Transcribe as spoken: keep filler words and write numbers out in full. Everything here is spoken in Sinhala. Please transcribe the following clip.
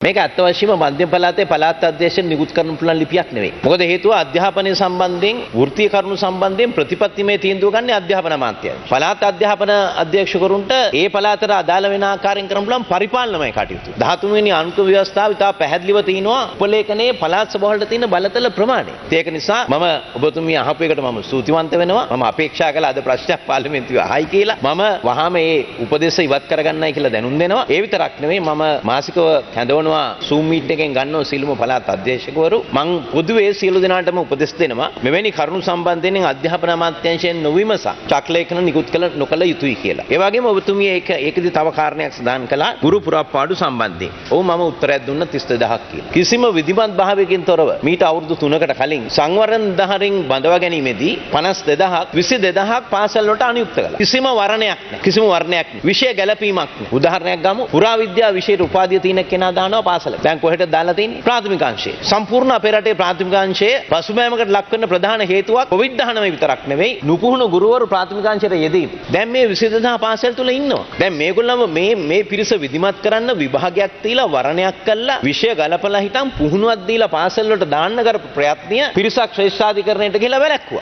මේක අත් වශයෙන්ම මධ්‍යම පළාතේ පළාත් අධ්‍යක්ෂ නිකුත් කරන්න පුළුවන් ලිපියක් නෙවෙයි. මොකද හේතුව අධ්‍යාපනය සම්බන්ධයෙන් වෘත්තීය කරුණු සම්බන්ධයෙන් ප්‍රතිපත්තිමය තීන්දුව ගන්න අධ්‍යාපන අමාත්‍යයි. පළාත් අධ්‍යාපන අධ්‍යක්ෂකවරුන්ට ඒ පළාතට අදාළ වෙන ආකාරයෙන් කරන්න පුළුවන් පරිපාලනමය කටයුතු. දහතුන් වෙනි අනුක ව්‍යවස්ථාව ඉතා පැහැදිලිව තියෙනවා උපලේඛනයේ පළාත් සභාවලට තියෙන බලතල ප්‍රමාණය. ඒක නිසා මම ඔබතුමිය අහපු එකට මම ස්තුතිවන්ත වෙනවා. මම අපේක්ෂා කළා අද ප්‍රශ්නයක් පාර්ලිමේන්තුවේ අහයි කියලා. මම වහාම මේ උපදේශ ඉවත් කරගන්නයි කියලා දැනුම් දෙනවා. ඒ විතරක් නෙවෙයි මම මාසිකව කැඳවනවා Zoom meet එකෙන් ගන්නව සියලුම පළාත් අධ්‍යක්ෂකවරු. මම පොදුවේ සියලු දෙනාටම උපදෙස් දෙනවා. මෙවැනි කරුණු සම්බන්ධයෙන් අධ්‍යාපන අමාත්‍යාංශයෙන් නොවිමසා චක්ලේඛන නිකුත් කළ නොකළ යුතුයි කියලා. ඒ වගේම ඔබතුමිය ඒක ඒකදී තව කාරණයක් සඳහන් කළා ගුරු පුරප්පාඩු සම්බන්ධයෙන්. ඔව් මම උත්තරයක් දුන්න තිස් දෙදහක් කියලා. කිසිම විධිමත් භාවයකින් තොරව මීට අවුරුදු තුනකට කලින් සංවරණ දහරින් බඳවා ගැනීමේදී පනස් දෙදහක් විසි දෙදහක් පාසල් වලට අනුයුක්ත කළා. කිසිම වර්ණයක් නැහැ. කිසිම වර්ණයක් නැහැ. විෂය ගැලපීමක් නැහැ. උදාහරණයක් ගමු. පුරාවිද්‍යා විෂයට උපාධිය තියෙන කෙනා දානවා පාසලට. දැන් කොහෙටද දාලා තියෙන්නේ? ප්‍රාථමික අංශයේ. සම්පූර්ණ අපේ රටේ ප්‍රාථමික අංශයේ පසුබෑමකට ලක් වෙන ප්‍රධාන හේතුවක් කොවිඩ් දහනවය විතරක් නෙවෙයි. නුපුහුණු ගුරුවරු ප්‍රාථමික අංශයට යෙදීම. දැන් මේ විසි දෙදහක් පාසල් තුල ඉන්නවා. දැන් මේගොල්ලන්ව මේ මේ පිරිස විධිමත් කරන්න විභාගයක් තියලා වර්ණයක් කළා විෂය ගලපලා හිටන් පුහුණුවක් දීලා පාසල් වලට දාන්න කරපු ප්‍රයත්නය පිරිසක් ශ්‍රේෂ්ඨාධිකරණයට ගිහිලා වැළැක්වුවා.